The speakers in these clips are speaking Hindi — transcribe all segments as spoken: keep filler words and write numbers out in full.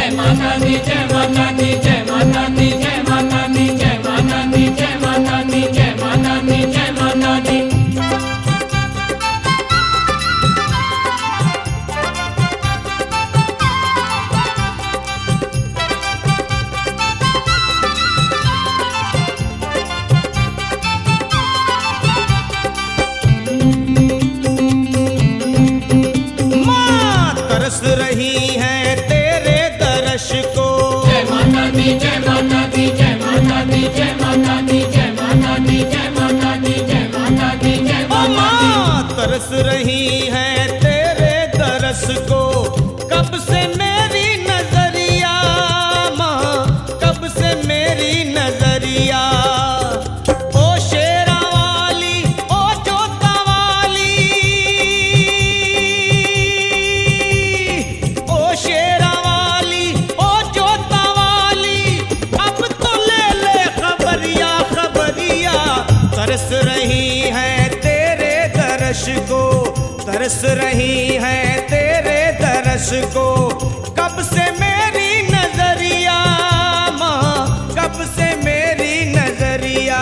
जय माता दी जय माता दी जय माता दी जय माता दी जय माता दी जय माता दी जय माता दी जय माता दी। तरस रही है तेरे दर्श को। जय माता दी जय माता दी जय माता दी जय माता दी जय माता दी जय माता दी जय माता दी जय माता दी। तरस रही है तेरे दर्श को, कब से मेरी नजरिया माँ, कब से मेरी नजरिया। ओ शेरा वाली ओ जोता वाली, ओ शेरा वाली ओ जोता वाली, अब तो ले ले खबरिया खबरिया। तरस रही है तेरे दर्श को, तरस रही है तेरे दर्श को, कब से मेरी नजरिया माँ, कब से मेरी नजरिया।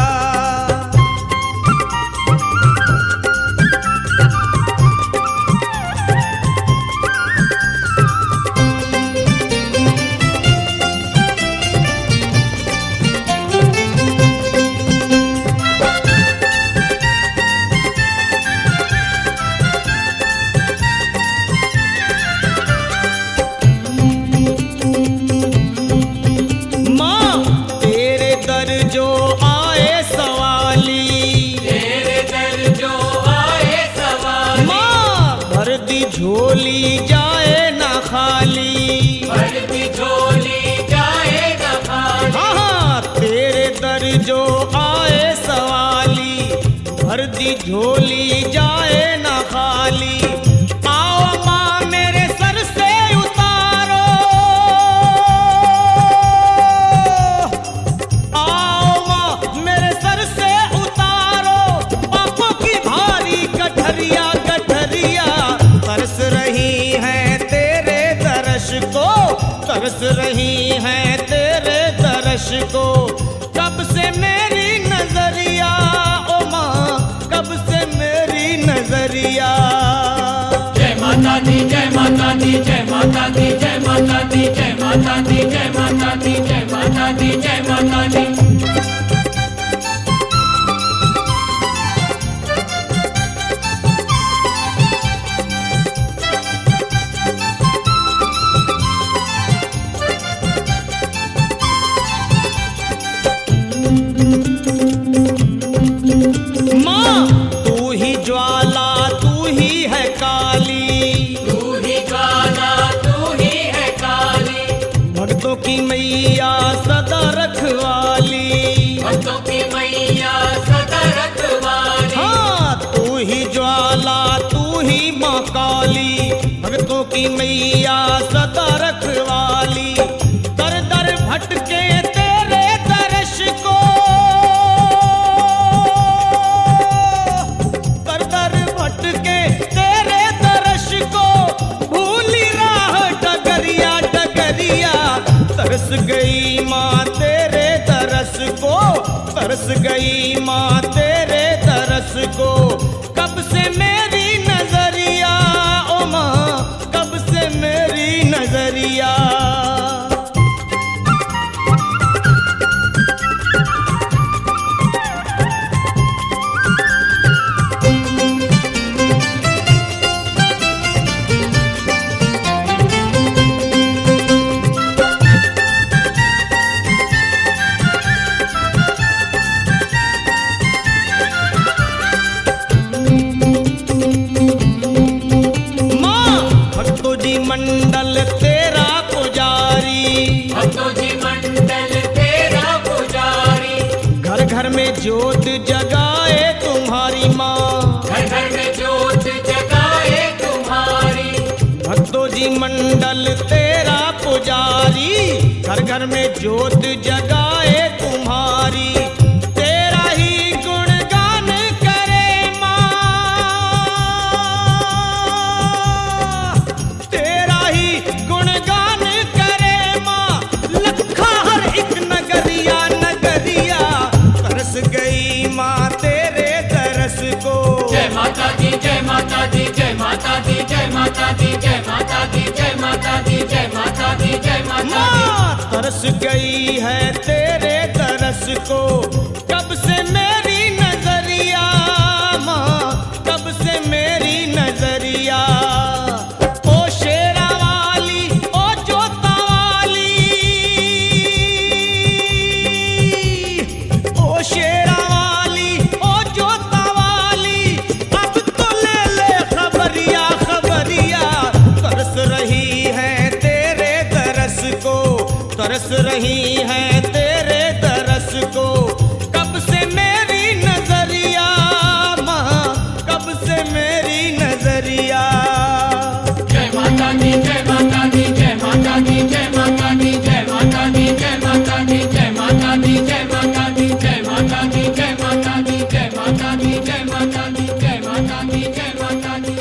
जो आए सवाली, तेरे दर जो आए सवाली, माँ भर दी झोली जाए ना खाली, भर दी झोली जाए ना खाली। हाँ हाँ तेरे दर जो आए सवाली, भर दी झोली जाए ना खाली। आओ माँ मेरे सर से उतारो, तरस रही है तेरे दर्श को, कब से मेरी नजरिया ओ माँ, कब से मेरी नजरिया। जय माता दी जय माता दी जय माता दी जय माता दी जय माता दी जय माता दी जय माता दी जय माता दी। ज्वाला तू ही है काली, तू ही ज्वाला तू ही है काली, भक्तों की मैया सदा रखवाली, भक्तों की मैया सदा रखवाली। हाँ तू ही ज्वाला तू ही माँ काली, भक्तों की मैया सदा रखवाली। दर दर भटके तेरे दर्श को, तरस गई माँ तेरे तरस को, तरस गई माँ तेरे तरस को, कब से मेरी नजरिया ओ माँ, कब से मेरी नजरिया। मंडल तेरा पुजारी, भक्तों जी मंडल तेरा पुजारी, घर घर में ज्योत जगाए तुम्हारी माँ, घर घर में ज्योत जगाए तुम्हारी। भक्तों जी मंडल तेरा पुजारी, घर घर में ज्योत जगाए तुम्हारी। तेरा ही गुणगान करे माँ, तेरा ही गुणगान करे तरस गई है तेरे दरस को, कब से मेरी नजरिया माँ, कब से मेरी नजरिया। ओ शेरा वाली, ओ जोता वाली, ओ शेरा वाली, ओ जोता वाली, अब तो ले ले खबरिया खबरिया। तरस रही है तेरे दरस को, तरस रही है तेरे दरस को, कब से मेरी नजरिया माँ, कब से मेरी नजरिया। जय माता दी जय माता दी जय माता दी जय माता दी जय माता दी जय माता दी जय माता दी जय माता दी जय माता दी जय माता दी जय माता दी जय माता दी जय माता दी जय माता दी।